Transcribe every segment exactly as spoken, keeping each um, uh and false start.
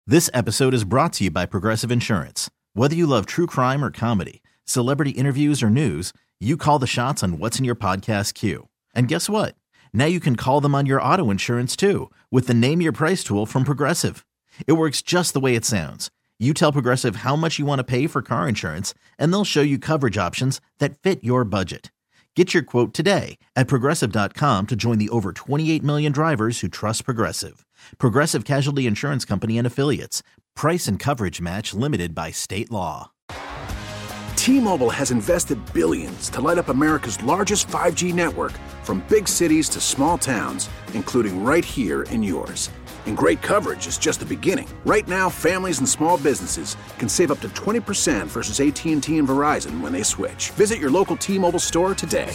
This episode is brought to you by Progressive Insurance. Whether you love true crime or comedy, celebrity interviews or news, you call the shots on what's in your podcast queue. And guess what? Now you can call them on your auto insurance too with the Name Your Price tool from Progressive. It works just the way it sounds. You tell Progressive how much you want to pay for car insurance, and they'll show you coverage options that fit your budget. Get your quote today at Progressive dot com to join the over twenty-eight million drivers who trust Progressive. Progressive Casualty Insurance Company and Affiliates. Price and coverage match limited by state law. T-Mobile has invested billions to light up America's largest five G network, from big cities to small towns, including right here in yours. And great coverage is just the beginning. Right now, families and small businesses can save up to twenty percent versus A T and T and Verizon when they switch. Visit your local T-Mobile store today.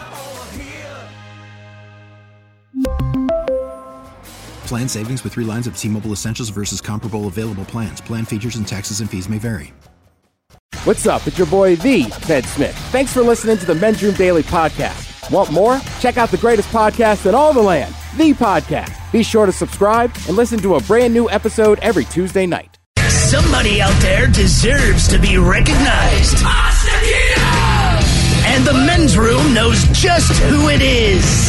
Plan savings with three lines of T-Mobile Essentials versus comparable available plans. Plan features and taxes and fees may vary. What's up? It's your boy, the Ted Smith. Thanks for listening to the Men's Room Daily Podcast. Want more? Check out the greatest podcast in all the land, The Podcast. Be sure to subscribe and listen to a brand new episode every Tuesday night. Somebody out there deserves to be recognized. And the Men's Room knows just who it is.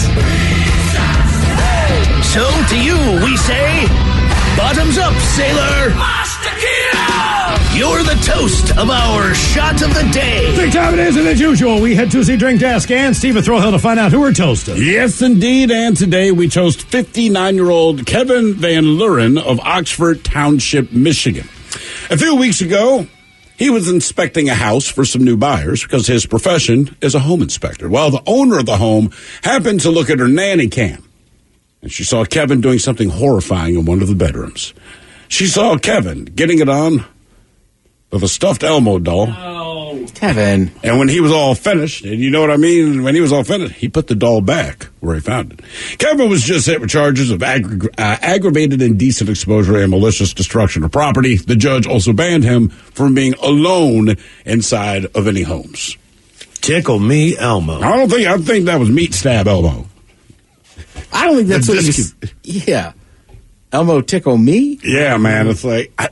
So to you, we say, bottoms up, sailor. You're the toast of our shot of the day. Big time it is, and as usual, we head to the drink desk and Stephen Throwhill to find out who we're toasting. Yes, indeed, and today we toast fifty-nine-year-old Kevin Van Luren of Oxford Township, Michigan. A few weeks ago, he was inspecting a house for some new buyers because his profession is a home inspector. Well, the owner of the home happened to look at her nanny cam, and she saw Kevin doing something horrifying in one of the bedrooms. She saw Kevin getting it on with a stuffed Elmo doll. Oh. Kevin. And when he was all finished, and you know what I mean, when he was all finished, he put the doll back where he found it. Kevin was just hit with charges of aggra- uh, aggravated indecent exposure and malicious destruction of property. The judge also banned him from being alone inside of any homes. Tickle me, Elmo. I don't think, I think that was meat stab Elmo. I don't think that's what you... Yeah. Elmo tickle me? Yeah, man. It's like... I,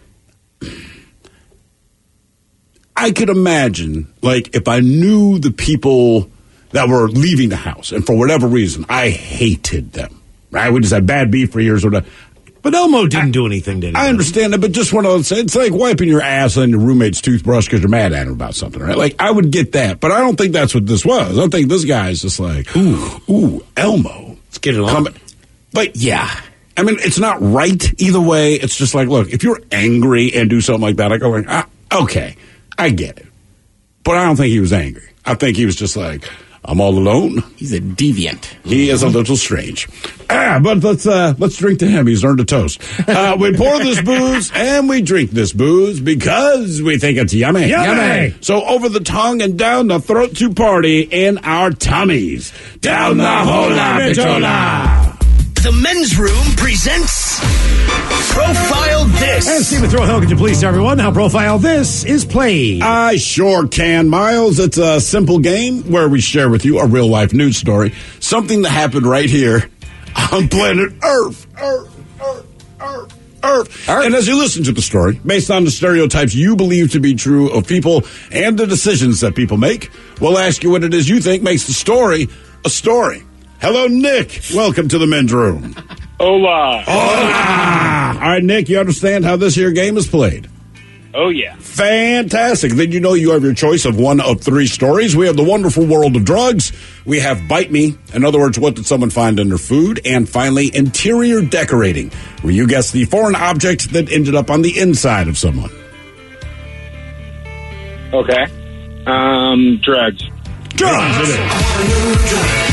I could imagine, like, if I knew the people that were leaving the house, and for whatever reason, I hated them. Right? We just had bad beef for years or whatever. But Elmo didn't I, do anything, did he? I understand that, but just one of those, it's like wiping your ass on your roommate's toothbrush because you're mad at him about something, right? Like, I would get that, but I don't think that's what this was. I think this guy's just like, ooh, ooh, Elmo. Let's get it on. Come, but, yeah. I mean, it's not right either way. It's just like, look, if you're angry and do something like that, I go, like, ah, okay. I get it. But I don't think he was angry. I think he was just like, I'm all alone. He's a deviant. He is a little strange. Ah, but let's uh, let's drink to him. He's earned a toast. Uh, we pour this booze and we drink this booze because we think it's yummy. Yummy. yummy. So over the tongue and down the throat to party in our tummies. Down the hola bitola. The Men's Room presents Profile This. And Stephen Throwhill, could you please tell everyone how Profile This is played? I sure can, Miles. It's a simple game where we share with you a real-life news story, something that happened right here on planet Earth. Earth, Earth, Earth, Earth. Earth. And as you listen to the story, based on the stereotypes you believe to be true of people and the decisions that people make, we'll ask you what it is you think makes the story a story. Hello, Nick. Welcome to the Men's Room. Hola. Hola. All right, Nick, you understand how this here game is played? Oh, yeah. Fantastic. Then you know you have your choice of one of three stories. We have the wonderful world of drugs. We have Bite Me. In other words, what did someone find in their food? And finally, interior decorating, where you guess the foreign object that ended up on the inside of someone. Okay. Um, drugs. Drugs.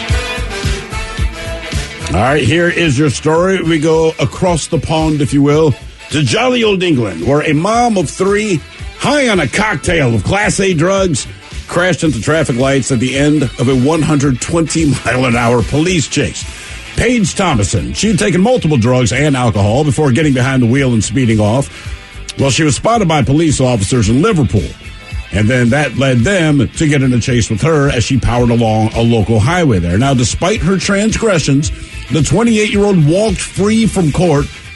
All right, here is your story. We go across the pond, if you will, to jolly old England, where a mom of three, high on a cocktail of Class A drugs, crashed into traffic lights at the end of a one hundred twenty mile an hour police chase. Paige Thomason, she had taken multiple drugs and alcohol before getting behind the wheel and speeding off. Well, she was spotted by police officers in Liverpool. And then that led them to get in a chase with her as she powered along a local highway there. Now, despite her transgressions, the twenty-eight-year-old walked free from court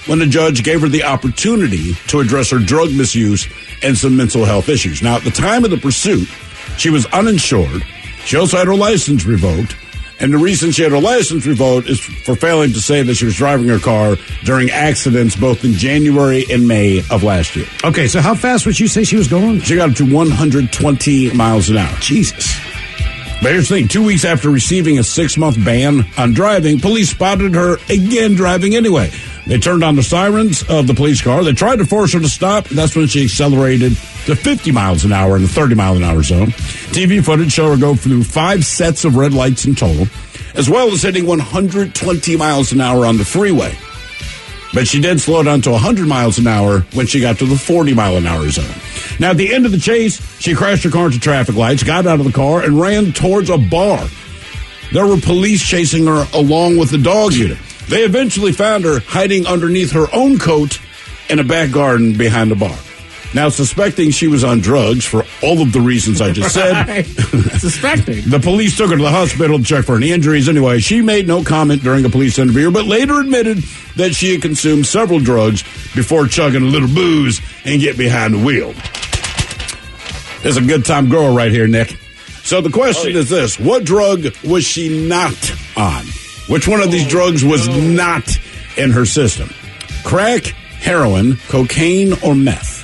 when the judge gave her the opportunity to address her drug misuse and some mental health issues. Now, at the time of the pursuit, she was uninsured. She also had her license revoked. And the reason she had her license revoked is for failing to say that she was driving her car during accidents both in January and May of last year. Okay, so how fast would you say she was going? She got up to one hundred twenty miles an hour. Jesus. But here's the thing. Two weeks after receiving a six-month ban on driving, police spotted her again driving anyway. They turned on the sirens of the police car. They tried to force her to stop. That's when she accelerated to fifty miles an hour in the thirty mile an hour zone. T V footage showed her go through five sets of red lights in total, as well as hitting one hundred twenty miles an hour on the freeway. But she did slow down to one hundred miles an hour when she got to the forty mile an hour zone. Now, at the end of the chase, she crashed her car into traffic lights, got out of the car, and ran towards a bar. There were police chasing her along with the dog unit. They eventually found her hiding underneath her own coat in a back garden behind the bar. Now, suspecting she was on drugs for all of the reasons I just said, Suspecting. the police took her to the hospital to check for any injuries. Anyway, she made no comment during a police interview, but later admitted that she had consumed several drugs before chugging a little booze and get behind the wheel. It's a good time girl right here, Nick. So the question oh, yeah. is this. What drug was she not on? Which one of these drugs was not in her system? Crack, heroin, cocaine, or meth?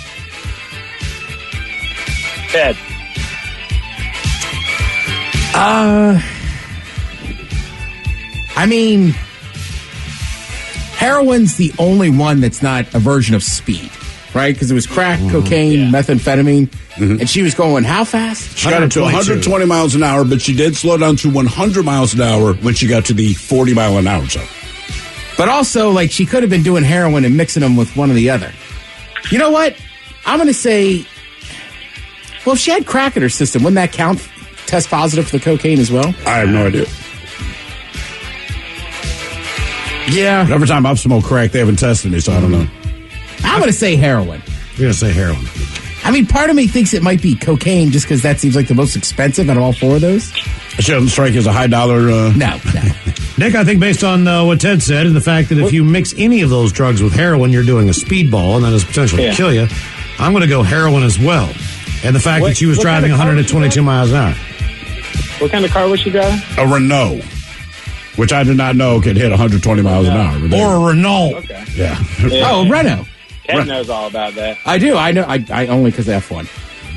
Ted. Uh, I mean, heroin's the only one that's not a version of speed, right? Because it was crack, mm-hmm. cocaine, yeah. methamphetamine, mm-hmm. and she was going how fast? She got up to one hundred twenty miles an hour, but she did slow down to one hundred miles an hour when she got to the forty mile an hour zone. But also, like, she could have been doing heroin and mixing them with one or the other. You know what? I'm going to say, well, if she had crack in her system, wouldn't that count? Test positive for the cocaine as well? I have no idea. Yeah. Every time I've smoked crack, they haven't tested me, so I don't know. I'm going to say heroin. You're going to say heroin. I mean, part of me thinks it might be cocaine just because that seems like the most expensive out of all four of those. It doesn't strike as a high dollar. Uh... No, no. Nick, I think based on uh, what Ted said and the fact that if you mix any of those drugs with heroin, you're doing a speedball and that has potential yeah. to kill you. I'm going to go heroin as well. And the fact what, that she was driving one hundred twenty-two miles an hour. What kind of car was she driving? A Renault, which I did not know could hit one hundred twenty miles an hour. Or a Renault. Okay. Yeah. yeah. Oh, Renault. Ted Re- knows all about that. I do. I know. I, I only because F one.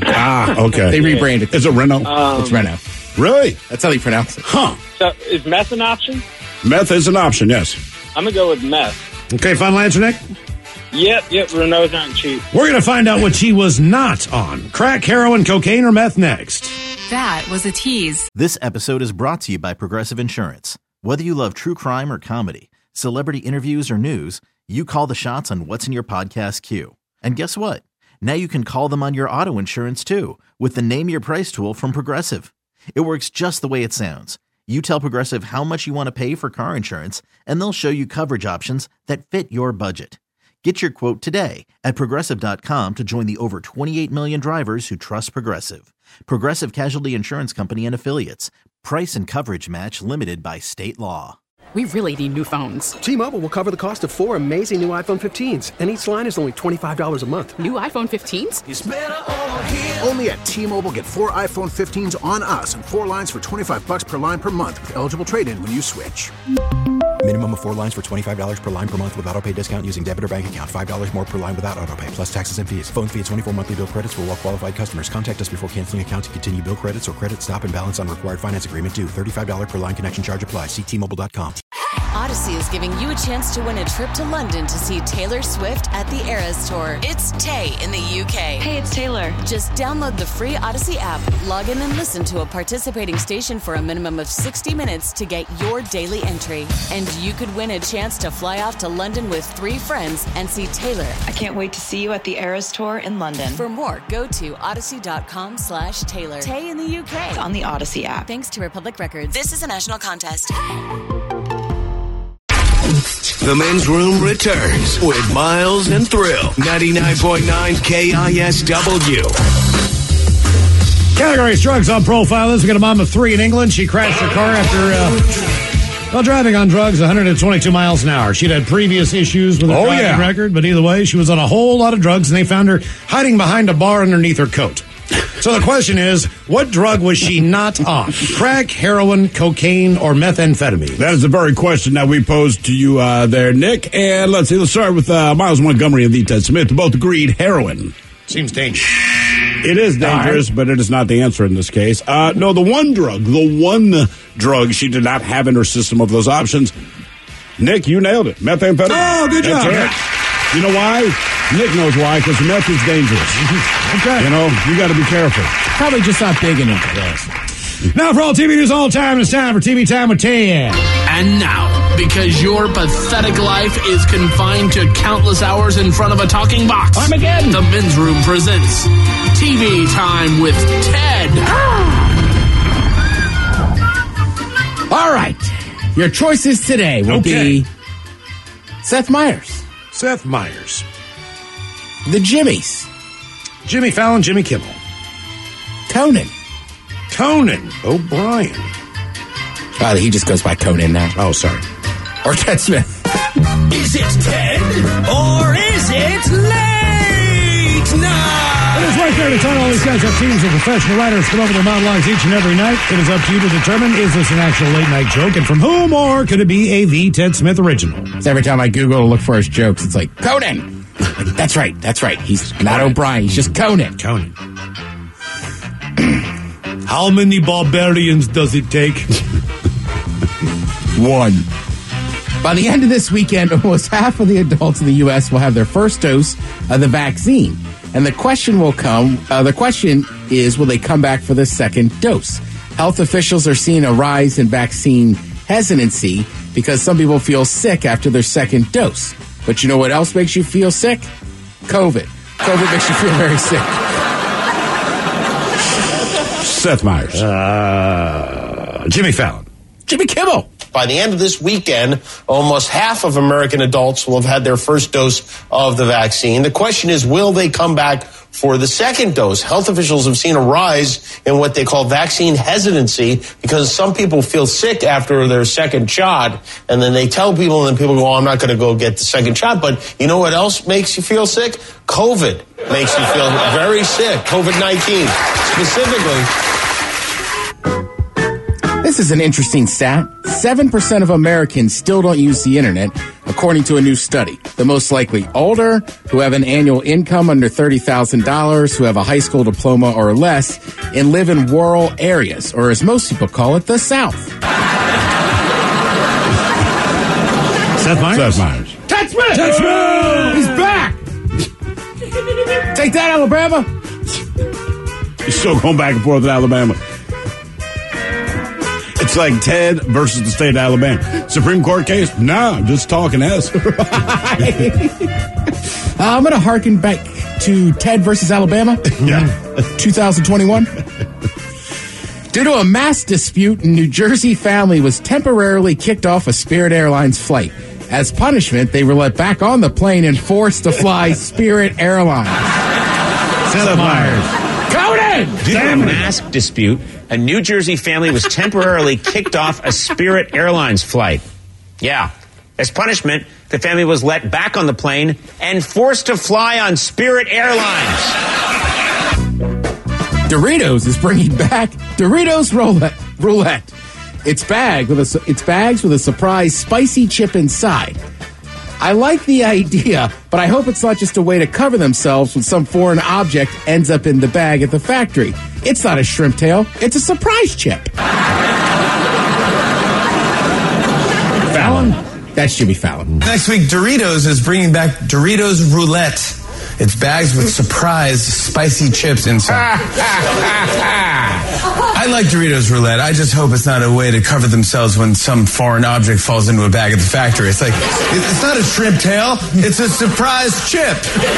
Ah, okay. They rebranded. Is it Renault? Um, it's Renault. Really? That's how they pronounce it. Huh. So is meth an option? Meth is an option, yes. I'm going to go with meth. Okay, final answer, Nick? Yep, yep. Renault's aren't cheap. We're going to find out what she was not on. Crack, heroin, cocaine, or meth next. That was a tease. This episode is brought to you by Progressive Insurance. Whether you love true crime or comedy, celebrity interviews or news, you call the shots on what's in your podcast queue. And guess what? Now you can call them on your auto insurance too with the Name Your Price tool from Progressive. It works just the way it sounds. You tell Progressive how much you want to pay for car insurance, and they'll show you coverage options that fit your budget. Get your quote today at Progressive dot com to join the over twenty-eight million drivers who trust Progressive. Progressive Casualty Insurance Company and Affiliates. Price and coverage match limited by state law. We really need new phones. T-Mobile will cover the cost of four amazing new iPhone fifteens, and each line is only twenty-five dollars a month. New iPhone fifteens? It's better over here. Only at T-Mobile, get four iPhone fifteens on us and four lines for twenty-five bucks per line per month with eligible trade-in when you switch. Minimum of four lines for twenty-five dollars per line per month with autopay discount using debit or bank account. five dollars more per line without autopay, plus taxes and fees. Phone fee at twenty-four monthly bill credits for well-qualified customers. Contact us before canceling account to continue bill credits or credit stop and balance on required finance agreement due. thirty-five dollars per line connection charge applies. See T Mobile dot com. Odyssey is giving you a chance to win a trip to London to see Taylor Swift at the Eras Tour. It's Tay in the U K. Hey, it's Taylor. Just download the free Odyssey app, log in and listen to a participating station for a minimum of sixty minutes to get your daily entry. And you could win a chance to fly off to London with three friends and see Taylor. I can't wait to see you at the Eras Tour in London. For more, go to odyssey.com slash Taylor. Tay in the U K. It's on the Odyssey app. Thanks to Republic Records. This is a national contest. The Men's Room returns with Miles and Thrill. ninety-nine point nine K I S W. Categories drugs on Profiles. We got a mom of three in England. She crashed her car after uh, While driving on drugs, one hundred twenty-two miles an hour. She'd had previous issues with her Oh, driving yeah. record, but either way, she was on a whole lot of drugs, and they found her hiding behind a bar underneath her coat. So the question is, what drug was she not on? Crack, heroin, cocaine, or methamphetamine? That is the very question that we posed to you uh, there, Nick. And let's see, let's start with uh, Miles Montgomery and the Ted Smith. Both agreed heroin. Seems dangerous. It is dangerous, but it is not the answer in this case. Uh, no, the one drug, the one drug she did not have in her system of those options, Nick, you nailed it. Methamphetamine. Oh, good job. That's it. You know why? Nick knows why, because meth is dangerous. Okay. You know, you got to be careful. Probably just not big enough for this. Now for all T V news all time, it's time for T V Time with Ted. And now, because your pathetic life is confined to countless hours in front of a talking box, Armageddon. the Men's Room presents T V Time with Ted. All right. Your choices today will Okay. be Seth Meyers, Seth Meyers, the Jimmies, Jimmy Fallon, Jimmy Kimmel, Conan. Conan O'Brien. Oh, he just goes by Conan now. Oh, sorry. Or Ted Smith. Is it Ted or is it late night? It is right there to tell all these guys have teams of professional writers come over their monologues each and every night. It is up to you to determine, is this an actual late night joke, and from whom, or could it be a The Ted Smith original? So every time I Google to look for his jokes, it's like, Conan. Like, that's right, that's right. He's not O'Brien, he's just Conan. Conan. How many barbarians does it take? One. By the end of this weekend, almost half of the adults in the U S will have their first dose of the vaccine. And the question will come, uh, the question is, will they come back for the second dose? Health officials are seeing a rise in vaccine hesitancy because some people feel sick after their second dose. But you know what else makes you feel sick? COVID. COVID makes you feel very sick. Seth Meyers. Uh, Jimmy Fallon. Jimmy Kimmel. By the end of this weekend, almost half of American adults will have had their first dose of the vaccine. The question is, will they come back for the second dose? Health officials have seen a rise in what they call vaccine hesitancy because some people feel sick after their second shot, and then they tell people, and then people go, oh, I'm not going to go get the second shot. But you know what else makes you feel sick? COVID makes you feel very sick. COVID nineteen specifically. This is an interesting stat. seven percent of Americans still don't use the internet, according to a new study. The most likely older, who have an annual income under thirty thousand dollars, who have a high school diploma or less, and live in rural areas, or as most people call it, the South. Seth Meyers? Seth Meyers. Ted Smith! Ted Smith! He's back! Take that, Alabama! He's still going back and forth with Alabama. It's like Ted versus the state of Alabama. Supreme Court case? No, I'm just talking S. uh, I'm going to harken back to Ted versus Alabama. Yeah. twenty twenty-one. Due to a mass dispute, a New Jersey family was temporarily kicked off a Spirit Airlines flight. As punishment, they were let back on the plane and forced to fly Spirit Airlines. Seth Meyers. Conan! Due to a mask dispute, a New Jersey family was temporarily kicked off a Spirit Airlines flight. Yeah. As punishment, the family was let back on the plane and forced to fly on Spirit Airlines. Doritos is bringing back Doritos Roulette. Roulette. It's bag with a, it's bags with a surprise spicy chip inside. I like the idea, but I hope it's not just a way to cover themselves when some foreign object ends up in the bag at the factory. It's not a shrimp tail. It's a surprise chip. Fallon? That's Jimmy Fallon. Next week, Doritos is bringing back Doritos Roulette. It's bags with surprise spicy chips inside. I like Doritos Roulette. I just hope it's not a way to cover themselves when some foreign object falls into a bag at the factory. It's like, it's not a shrimp tail. It's a surprise chip.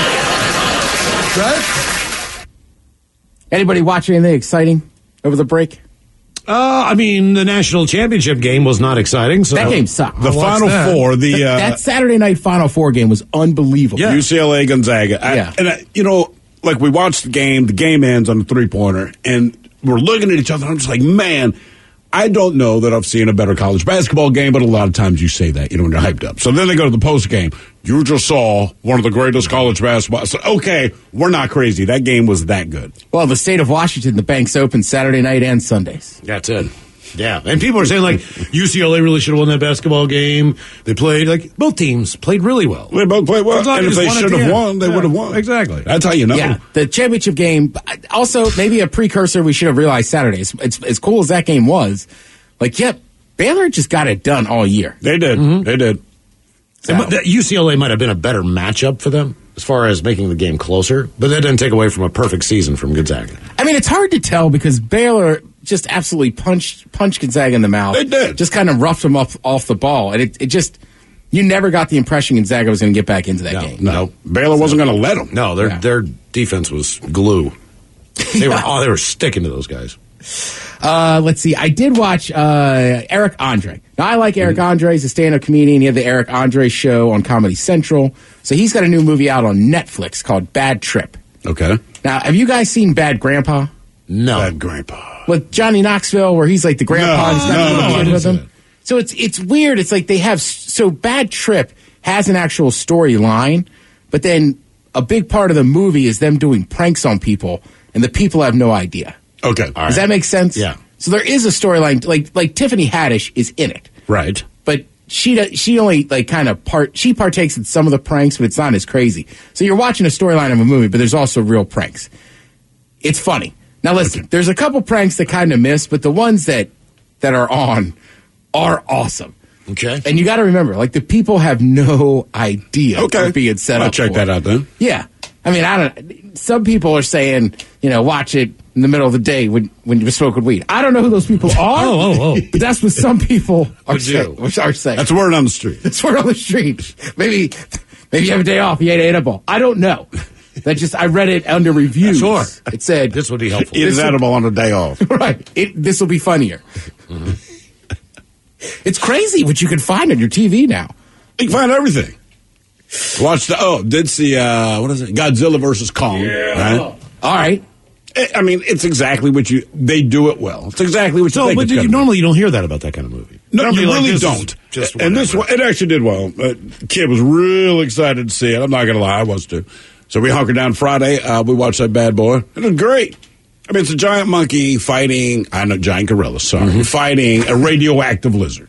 Right? Anybody watch anything exciting over the break? Uh, I mean, the national championship game was not exciting. So that game sucked. The Final that. Four, the, the uh, that Saturday night Final Four game was unbelievable. Yeah. U C L A Gonzaga. I, yeah. And, I, you know, like we watched the game, the game ends on a three-pointer, and we're looking at each other, and I'm just like, man, I don't know that I've seen a better college basketball game, but a lot of times you say that, you know, when you're hyped up. So then they go to the post game. You just saw one of the greatest college basketball. So, okay, we're not crazy. That game was that good. Well, the state of Washington, the banks open Saturday night and Sundays. That's it. Yeah, and people are saying, like, U C L A really should have won that basketball game. They played, like, both teams played really well. They both played well, and if they should have won, they yeah, would have won. Exactly. That's how you know. Yeah, the championship game, also maybe a precursor we should have realized Saturday. It's, it's as cool as that game was. Like, yep, Baylor just got it done all year. They did. Mm-hmm. They did. So. And U C L A might have been a better matchup for them as far as making the game closer, but that didn't take away from a perfect season from Gonzaga. I mean, it's hard to tell because Baylor just absolutely punched punched Gonzaga in the mouth. They did. Just kind of roughed them up off the ball. And it, it just, you never got the impression Gonzaga was going to get back into that no, game. No, no. Baylor wasn't going to let them. No, their yeah. their defense was glue. They yeah. were oh, they were sticking to those guys. Uh, let's see. I did watch uh, Eric Andre. Now, I like Eric mm-hmm. Andre. He's a stand-up comedian. He had the Eric Andre show on Comedy Central. So he's got a new movie out on Netflix called Bad Trip. Okay. Now, have you guys seen Bad Grandpa? No. Bad Grandpa. With Johnny Knoxville, where he's like the grandpa. No, and he's got no, a little no, kid with him. it. So it's it's weird. It's like they have so Bad Trip has an actual storyline, but then a big part of the movie is them doing pranks on people, and the people have no idea. Okay, all right. Does that make sense? Yeah. So there is a storyline. Like like Tiffany Haddish is in it, right? But she does, she only like kind of part she partakes in some of the pranks, but it's not as crazy. So you're watching a storyline of a movie, but there's also real pranks. It's funny. Now listen, okay. There's a couple pranks that kind of miss, but the ones that that are on are awesome. Okay. And you got to remember, like, the people have no idea okay. what being set I'll up check for. that out then. Yeah. I mean, I don't. Some people are saying, you know, watch it in the middle of the day when, when you're smoking weed. I don't know who those people are. oh, oh, oh. But that's what some people are, say, are saying. That's word on the street. That's word on the street. Maybe, maybe you have a day off. You ate an edible. I don't know. That just I read it under reviews. Sure. It said this would be helpful. Eat an edible on a day off. Right. It, this will be funnier. Mm-hmm. It's crazy what you can find on your T V now. You can find everything. Watch the oh, did see uh, what is it? Godzilla versus Kong. Yeah. Right? All right. I mean, it's exactly what you. They do it well. It's exactly what you so, think. But you, normally, you don't hear that about that kind of movie. No, normally, you like, really this don't. Just and this one, it actually did well. Uh, kid was real excited to see it. I'm not gonna lie, I was too. So we hunkered down Friday. Uh, we watched that bad boy. It was great. I mean, it's a giant monkey fighting. I know, giant gorilla. Sorry, mm-hmm. fighting a radioactive lizard.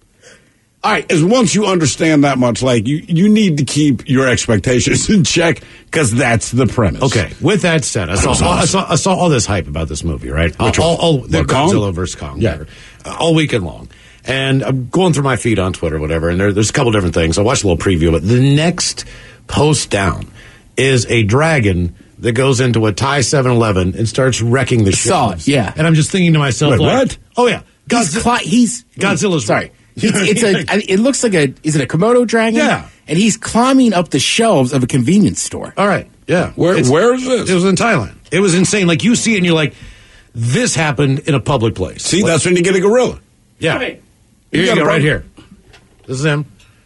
All right, as once you understand that much, like you, you need to keep your expectations in check because that's the premise. Okay. With that said, I saw, awesome. I saw I saw all this hype about this movie, right? Which all, all, the Kong? Godzilla versus Kong, yeah, uh, all weekend long. And I'm going through my feed on Twitter, whatever, and there, there's a couple different things. I watched a little preview of it. The next post down is a dragon that goes into a Thai seven eleven and starts wrecking the shelves. Saw it, yeah. And I'm just thinking to myself, Wait, like, what? Oh yeah, Godzi- he's, cli- he's Godzilla's sorry. It's, it's a. It looks like a. Is it a Komodo dragon? Yeah. And he's climbing up the shelves of a convenience store. All right. Yeah. Where? It's, where is this? It was in Thailand. It was insane. Like you see it and you're like, this happened in a public place. See, like, that's when you get a gorilla. Yeah. Right. Here you, you go, right here. This is him.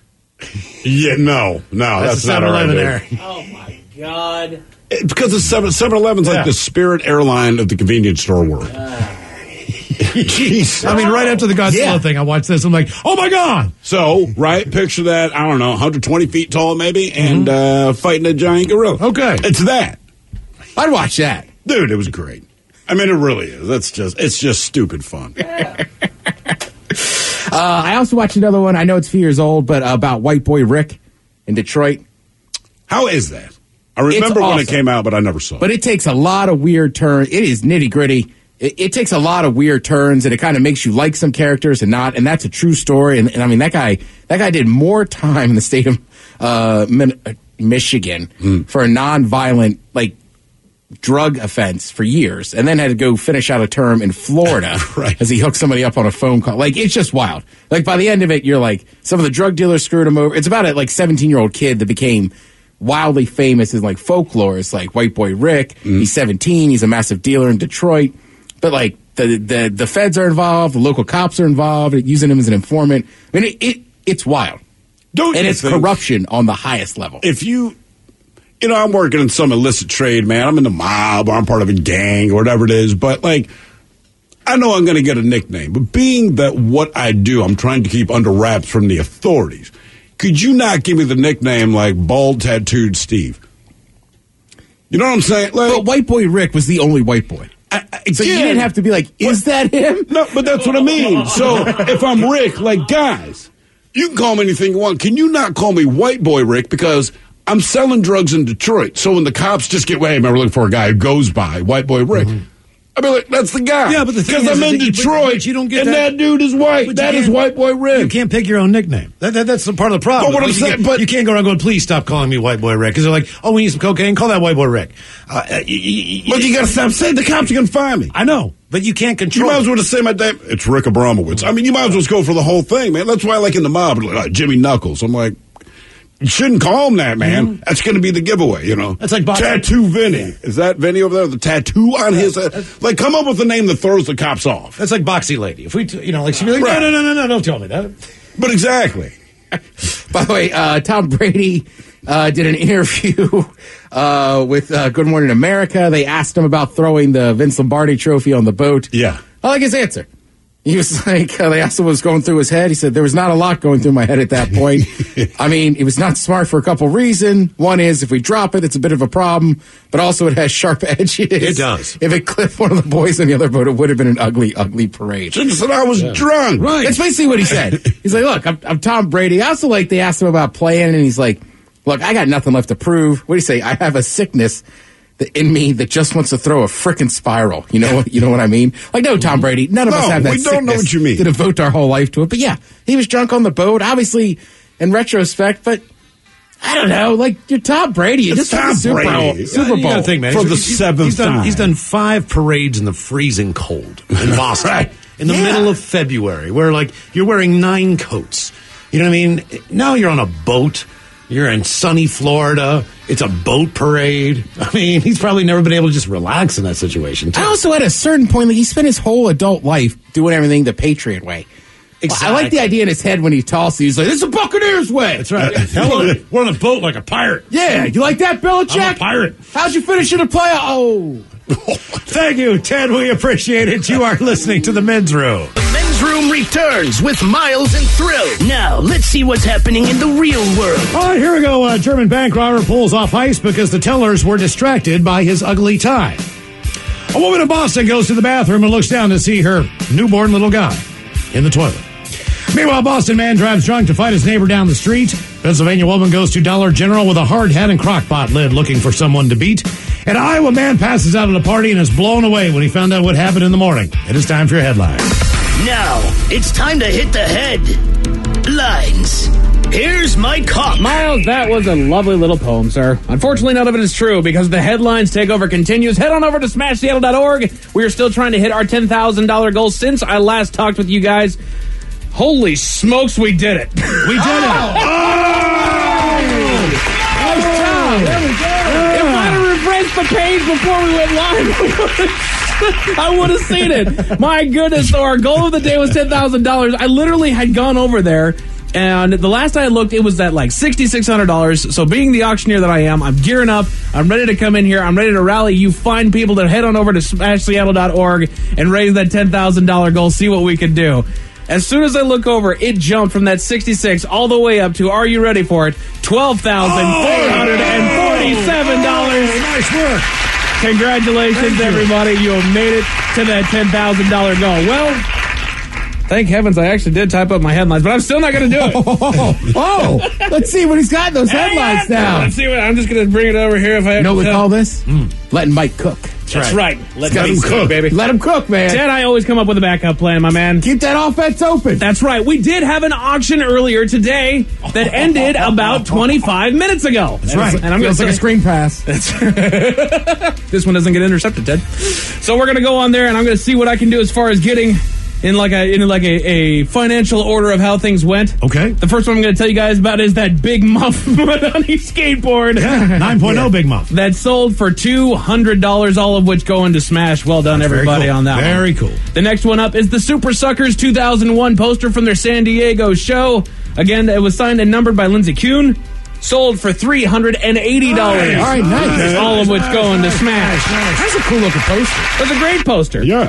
Yeah. No. No. That's, that's not all right there. Oh my God. It, because it's seven Eleven's yeah. like the Spirit airline of the convenience store world. Uh. Jeez. I mean, right after the Godzilla yeah. thing, I watched this. I'm like, oh my God. So, right, picture that, I don't know, one hundred twenty feet tall maybe, and mm-hmm. uh, fighting a giant gorilla. Okay. It's that. I'd watch that. Dude, it was great. I mean, it really is. That's just, it's just stupid fun. uh, I also watched another one. I know it's a few years old, but uh, about White Boy Rick in Detroit. How is that? I remember when it came out, but I never saw it. But it takes a lot of weird turns. It is nitty gritty. It, it takes a lot of weird turns, and it kind of makes you like some characters and not. And that's a true story. And, and I mean, that guy, that guy did more time in the state of uh, Min- Michigan mm. for a non-violent, like, drug offense for years, and then had to go finish out a term in Florida right. as he hooked somebody up on a phone call. Like, it's just wild. Like, by the end of it, you're like, some of the drug dealers screwed him over. It's about a, like, seventeen-year-old kid that became wildly famous in, like, folklore. It's like White Boy Rick. Mm. He's seventeen. He's a massive dealer in Detroit. But, like, the, the, the feds are involved. The local cops are involved, using him as an informant. I mean, it, it it's wild. Don't and you it's think, corruption on the highest level. If you... You know, I'm working in some illicit trade, man. I'm in the mob, or I'm part of a gang, or whatever it is. But, like, I know I'm going to get a nickname, but being that what I do, I'm trying to keep under wraps from the authorities, could you not give me the nickname like Bald Tattooed Steve? You know what I'm saying? Like, but White Boy Rick was the only white boy. I, I, so you didn't have to be like, is that him? No, but that's what I mean. So if I'm Rick, like, guys, you can call me anything you want. Can you not call me White Boy Rick? Because I'm selling drugs in Detroit. So when the cops just get, wait, we're looking for a guy who goes by White Boy Rick. Mm-hmm. I'd be like, that's the guy. Yeah, but the thing because is, I'm in that you, Detroit, but, but you don't get and that, that dude is white. That is White Boy Rick. You can't pick your own nickname. That, that, that's the part of the problem. But what I'm you saying, can't, but you can't go around going, please stop calling me White Boy Rick, because they're like, oh, we need some cocaine. Call that White Boy Rick. Uh, uh, you, you, but you got to stop saying the cops are going to find me. I know, but you can't control. You might as well just say my name. It's Rick Abramowitz. I mean, you might as well just go for the whole thing, man. That's why, like in the mob, like uh, Jimmy Knuckles. I'm like. You shouldn't call him that, man. Mm-hmm. That's going to be the giveaway, you know. That's like boxing. Tattoo Vinny. Is that Vinny over there? The tattoo on his head? Like, come up with a name that throws the cops off. That's like Boxy Lady. If we, t- you know, like, she'd be like, right. no, no, no, no, no, don't tell me that. But exactly. By the way, uh, Tom Brady uh, did an interview uh, with uh, Good Morning America. They asked him about throwing the Vince Lombardi trophy on the boat. Yeah. I like his answer. He was like, uh, they asked him what was going through his head. He said, there was not a lot going through my head at that point. I mean, it was not smart for a couple reasons. One is, if we drop it, it's a bit of a problem, but also it has sharp edges. It does. If it clipped one of the boys on the other boat, it would have been an ugly, ugly parade. She said I was yeah. drunk. Right. That's basically what he said. He's like, look, I'm, I'm Tom Brady. I also like, they asked him about playing, and he's like, look, I got nothing left to prove. What do you say? I have a sickness in me that just wants to throw a frickin' spiral. You know, you know what I mean? Like, no, Tom Brady, none of no, us have that we don't know what you mean. To devote our whole life to it. But yeah, he was drunk on the boat, obviously, in retrospect, but I don't know, like, you're Tom Brady. You it's just won the Super Bowl. Yeah, Super Bowl. You gotta think, man. For he's, the he's, seventh he's done, time. He's done five parades in the freezing cold in Boston. Right. In the Yeah. middle of February, where, like, you're wearing nine coats. You know what I mean? Now you're on a boat. You're in sunny Florida. It's a boat parade. I mean, he's probably never been able to just relax in that situation, too. I also, at a certain point, like, he spent his whole adult life doing everything the Patriot way. Exactly. I like the idea in his head when he tosses. He's like, "This is the Buccaneers way." That's right. Hell, we're on a boat like a pirate. Yeah, you like that, Belichick? I'm a pirate. How'd you finish in the playoff? Oh, thank you, Ted. We appreciate it. You are listening to the Men's Room. The Men's Room returns with Miles and Thrill. Now, let's see what's happening in the real world. All right, here we go. A German bank robber pulls off heist because the tellers were distracted by his ugly tie. A woman in Boston goes to the bathroom and looks down to see her newborn little guy in the toilet. Meanwhile, Boston man drives drunk to fight his neighbor down the street. Pennsylvania woman goes to Dollar General with a hard hat and crockpot lid looking for someone to beat. An Iowa man passes out at a party and is blown away when he found out what happened in the morning. It is time for your headlines. Now, it's time to hit the headlines. Here's Mike Hawk. Miles, that was a lovely little poem, sir. Unfortunately, none of it is true because the headlines takeover continues. Head on over to smash seattle dot org. We are still trying to hit our ten thousand dollars goal since I last talked with you guys. Holy smokes, we did it. We did oh! it. Oh! Nice job. There we go. If I'd have refreshed the page before we went live, I would have seen it. My goodness. So our goal of the day was ten thousand dollars. I literally had gone over there, and the last I looked, it was at like six thousand six hundred dollars. So being the auctioneer that I am, I'm gearing up. I'm ready to come in here. I'm ready to rally you fine people to head on over to smash seattle dot org and raise that ten thousand dollars goal, see what we can do. As soon as I look over, it jumped from that sixty-six all the way up to, are you ready for it, twelve thousand four hundred forty-seven dollars. Oh, nice work. Congratulations, you. everybody. You have made it to that ten thousand dollars goal. Well, thank heavens I actually did type up my headlines, but I'm still not going to do it. Oh, oh, let's see what he's got in those headlines now. Let's see what, I'm just going to bring it over here if I have You know what we to call this? Mm. Letting Mike cook. That's right. Let him cook, baby. Let him cook, man. Ted, I always come up with a backup plan, my man. Keep that offense open. That's right. We did have an auction earlier today that ended about twenty-five minutes ago. That's right. And I'm Feels gonna like say, a screen pass. That's this one doesn't get intercepted, Ted. So we're going to go on there, and I'm going to see what I can do as far as getting in like a in like a, a financial order of how things went. Okay. The first one I'm going to tell you guys about is that Big Muff Madani skateboard. Yeah, nine point oh yeah. Big Muff. That sold for two hundred dollars, all of which going to Smash. Well done, That's everybody, cool. on that very one. Very cool. The next one up is the Super Suckers two thousand one poster from their San Diego show. Again, it was signed and numbered by Lindsey Kuhn. Sold for three hundred eighty dollars. All right, nice. All of which going to Smash. Nice. That's a cool looking poster. That's a great poster. Yeah.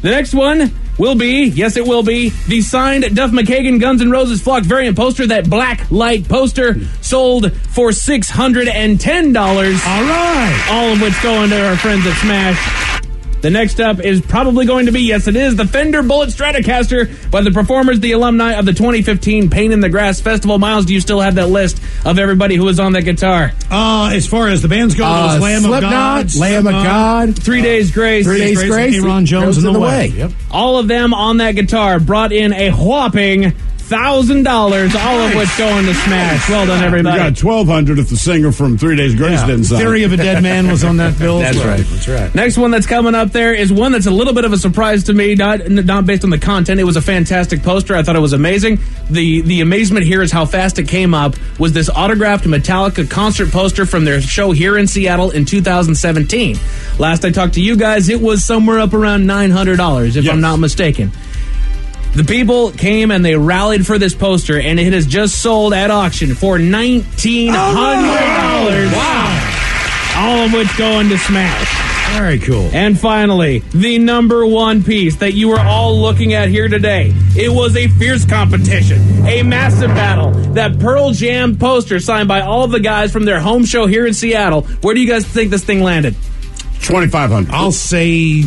The next one will be, yes it will be, the signed Duff McKagan Guns N' Roses Flock variant poster. That black light poster sold for six hundred ten dollars. All right. All of which going to our friends at Smash. The next up is probably going to be, yes it is, the Fender Bullet Stratocaster by the performers, the alumni of the twenty fifteen Pain in the Grass Festival. Miles, do you still have that list of everybody who was on that guitar? Uh, as far as the bands go, Uh, it was Lamb of Slipknot, God, Lamb of God, Three Days Grace. Three Days Grace, Aaron Jones in the Way. Yep. All of them on that guitar brought in a whopping thousand dollars, all of which going to Smash. Well done, You everybody. got twelve hundred if the singer from Three Days Grace didn't sign. Theory of a Dead Man was on that bill. That's right. That's right. Next one that's coming up there is one that's a little bit of a surprise to me, not not based on the content. It was a fantastic poster. I thought it was amazing. The the amazement here is how fast it came up. Was this autographed Metallica concert poster from their show here in Seattle in two thousand seventeen. Last I talked to you guys, it was somewhere up around nine hundred dollars, if Yes. I'm not mistaken. The people came and they rallied for this poster, and it has just sold at auction for nineteen hundred dollars. Wow. All of which going to Smash. Very cool. And finally, the number one piece that you are all looking at here today. It was a fierce competition, a massive battle. That Pearl Jam poster signed by all of the guys from their home show here in Seattle. Where do you guys think this thing landed? twenty-five hundred dollars. I'll say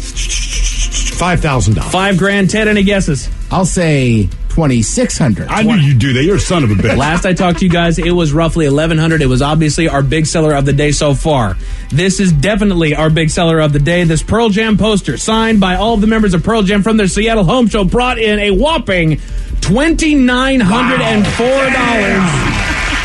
five thousand dollars. Five grand. Ted, any guesses? I'll say twenty-six hundred. I knew you'd do that. You're a son of a bitch. Last I talked to you guys, it was roughly eleven hundred. It was obviously our big seller of the day so far. This is definitely our big seller of the day. This Pearl Jam poster, signed by all of the members of Pearl Jam from their Seattle home show, brought in a whopping two thousand nine hundred four dollars. Wow.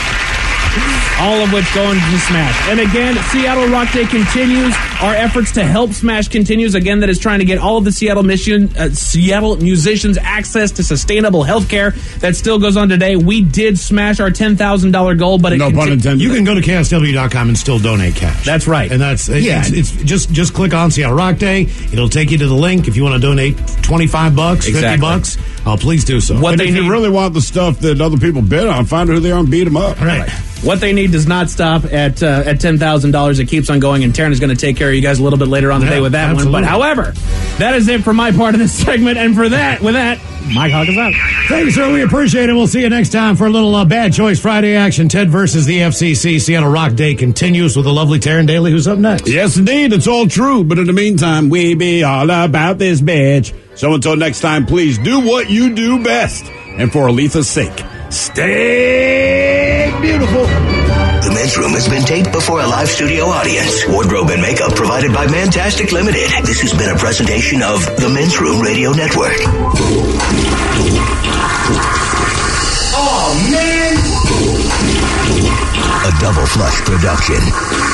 All of which going to Smash. And again, Seattle Rock Day continues. Our efforts to help Smash continues. Again, that is trying to get all of the Seattle mission, uh, Seattle musicians access to sustainable health care. That still goes on today. We did smash our ten thousand dollars goal, but it No pun conti- intended. You can go to K S W dot com and still donate cash. That's right. And that's it, Yeah. it's, it's just just click on Seattle Rock Day. It'll take you to the link if you want to donate twenty-five bucks, Exactly. fifty bucks. Uh, please do so. What And they if need, you really want the stuff that other people bid on, find out who they are and beat them up. Right. what they need does not stop at uh, at ten thousand dollars. It keeps on going, and Taryn is going to take care of you guys a little bit later on the Yeah, day with that absolutely. one. But however, that is it for my part of this segment, and for that, with that, Mike Hawk is out. Thank you, sir. We appreciate it. We'll see you next time for a little uh, Bad Choice Friday action. Ted versus the F C C. Seattle Rock Day continues with the lovely Taryn Daly, who's up next. Yes, indeed. It's all true. But in the meantime, we be all about this bitch. So until next time, please do what you do best. And for Aletha's sake, stay beautiful. The Men's Room has been taped before a live studio audience. Wardrobe and makeup provided by Mantastic Limited. This has been a presentation of the Men's Room Radio Network. Oh, man! A Double Flush production.